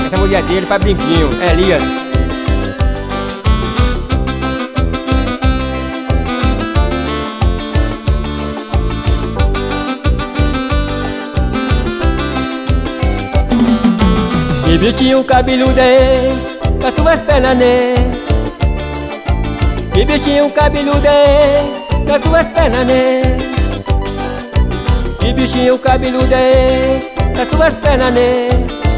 Essa mulher dele pra brinquinho, Elias. Que bichinho cabeludo é das tuas pernas, né? Que bichinho cabeludo é das tuas pernas, né? Que bichinho cabeludo é das tuas pernas, né?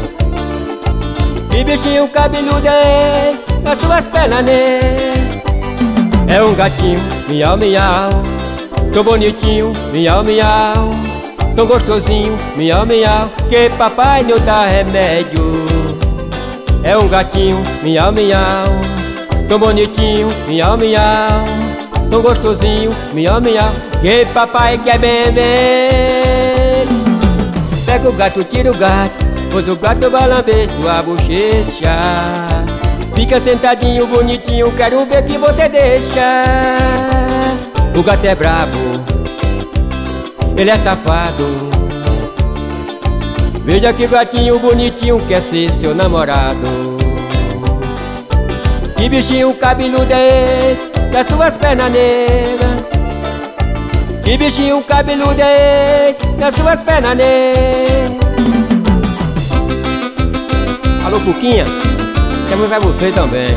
Que bichinho cabeludo é das tuas pernas, né? É um gatinho, miau, miau, tão bonitinho, miau, miau, tão gostosinho, miau, miau, que papai não dá remédio. É um gatinho, miau, miau, tão bonitinho, miau, miau, tão gostosinho, miau, miau, que papai quer bem ver. Pega o gato, tira o gato, pois o gato vai lamber sua bochecha. Fica sentadinho, bonitinho, quero ver que você deixa. O gato é brabo, ele é safado. Veja que gatinho bonitinho quer ser seu namorado. Que bichinho cabeludo é esse das suas pernas negras? Que bichinho cabeludo é esse das suas pernas negras? Alô, Cuquinha, essa música é você também.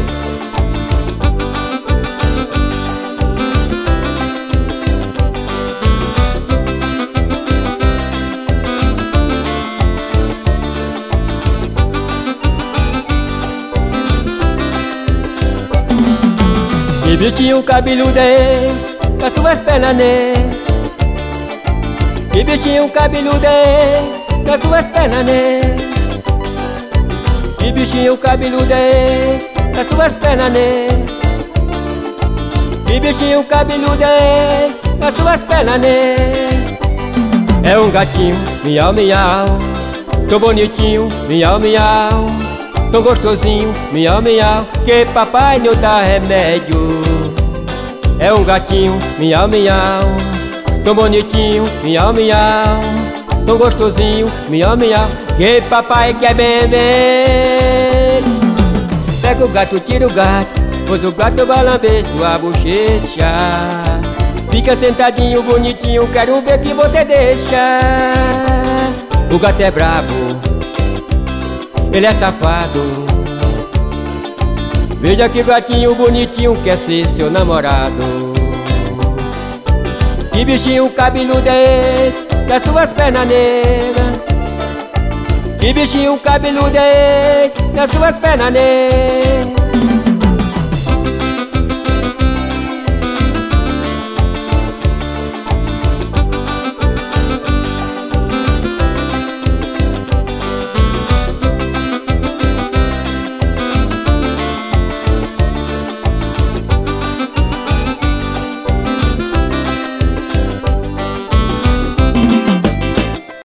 Que bichinho cabeludo é das tuas pernas, né? Que bichinho cabeludo é das tuas pernas, né? Que bichinho cabeludo é das tuas pernas, né? Que bichinho cabeludo é das tuas pernas, né? É um gatinho, miau, miau, tão bonitinho, miau, miau, tão gostosinho, miau, miau, que papai não dá remédio. É um gatinho, miau, miau, tão bonitinho, miau, miau, tão gostosinho, miau, miau, que papai quer bem ver. Pega o gato, tira o gato, pois o gato vai lamber sua bochecha. Fica sentadinho, bonitinho, quero ver que você deixa. O gato é brabo, ele é safado. Veja que gatinho bonitinho quer ser seu namorado. Que bichinho cabeludo é esse das suas pernas negras? Que bichinho cabeludo é esse das suas pernas negras?